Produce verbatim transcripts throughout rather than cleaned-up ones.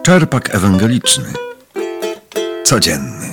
Czerpak ewangeliczny. Codzienny.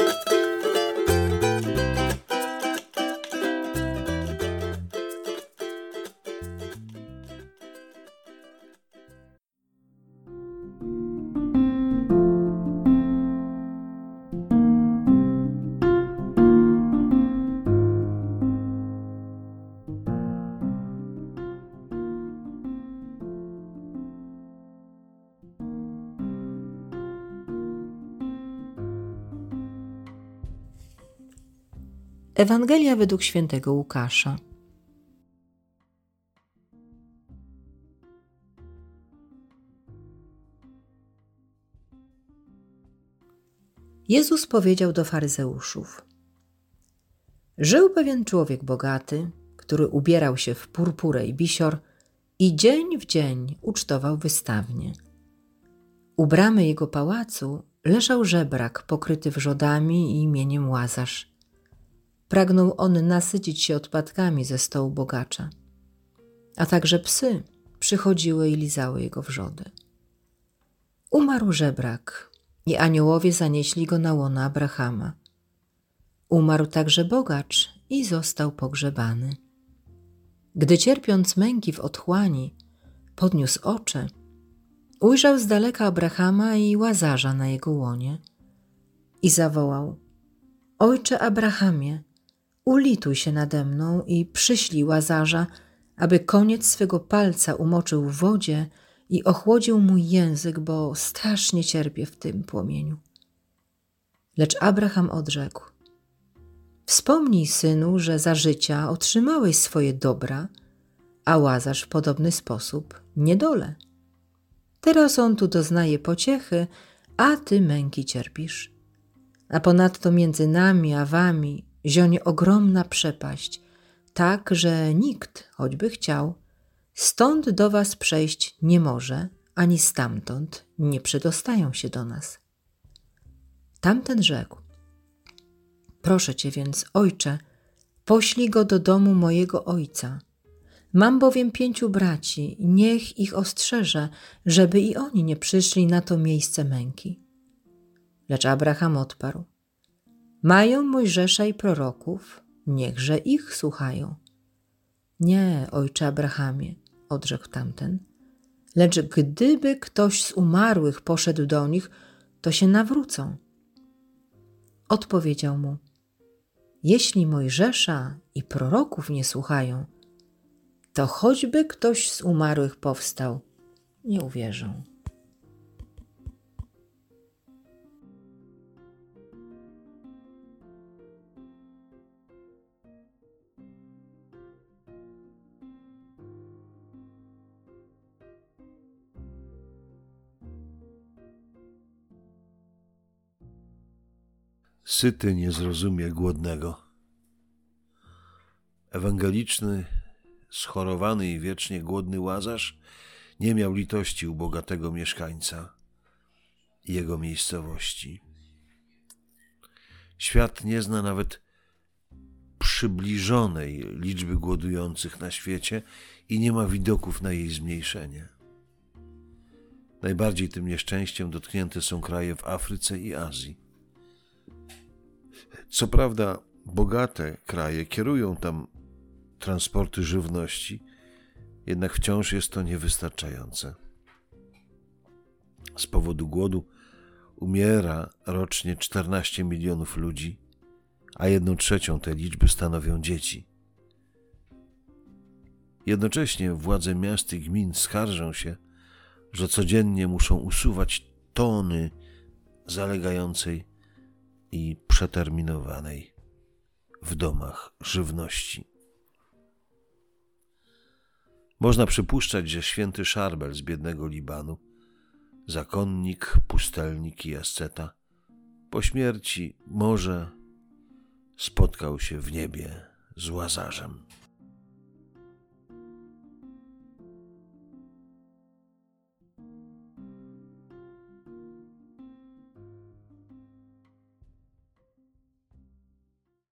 Ewangelia według świętego Łukasza. Jezus powiedział do faryzeuszów: Żył pewien człowiek bogaty, który ubierał się w purpurę i bisior i dzień w dzień ucztował wystawnie. U bramy jego pałacu leżał żebrak pokryty wrzodami i imieniem Łazarz. Pragnął on nasycić się odpadkami ze stołu bogacza, a także psy przychodziły i lizały jego wrzody. Umarł żebrak i aniołowie zanieśli go na łono Abrahama. Umarł także bogacz i został pogrzebany. Gdy cierpiąc męki w otchłani, podniósł oczy, ujrzał z daleka Abrahama i Łazarza na jego łonie i zawołał: Ojcze Abrahamie, ulituj się nade mną i przyślij Łazarza, aby koniec swego palca umoczył w wodzie i ochłodził mój język, bo strasznie cierpię w tym płomieniu. Lecz Abraham odrzekł: Wspomnij, synu, że za życia otrzymałeś swoje dobra, a Łazarz w podobny sposób niedolę. Teraz on tu doznaje pociechy, a ty męki cierpisz. A ponadto między nami a wami zionie ogromna przepaść, tak, że nikt, choćby chciał, stąd do was przejść nie może, ani stamtąd nie przedostają się do nas. Tamten rzekł: Proszę cię więc, ojcze, poślij go do domu mojego ojca. Mam bowiem pięciu braci, niech ich ostrzeże, żeby i oni nie przyszli na to miejsce męki. Lecz Abraham odparł: Mają Mojżesza i proroków, niechże ich słuchają. Nie, ojcze Abrahamie, odrzekł tamten, lecz gdyby ktoś z umarłych poszedł do nich, to się nawrócą. Odpowiedział mu: Jeśli Mojżesza i proroków nie słuchają, to choćby ktoś z umarłych powstał, nie uwierzą. Syty nie zrozumie głodnego. Ewangeliczny, schorowany i wiecznie głodny Łazarz nie miał litości u bogatego mieszkańca i jego miejscowości. Świat nie zna nawet przybliżonej liczby głodujących na świecie i nie ma widoków na jej zmniejszenie. Najbardziej tym nieszczęściem dotknięte są kraje w Afryce i Azji. Co prawda, bogate kraje kierują tam transporty żywności, jednak wciąż jest to niewystarczające. Z powodu głodu umiera rocznie czternaście milionów ludzi, a jedną trzecią tej liczby stanowią dzieci. Jednocześnie władze miast i gmin skarżą się, że codziennie muszą usuwać tony zalegającej i przeterminowanej w domach żywności. Można przypuszczać, że święty Szarbel z biednego Libanu, zakonnik, pustelnik i asceta, po śmierci może spotkał się w niebie z Łazarzem.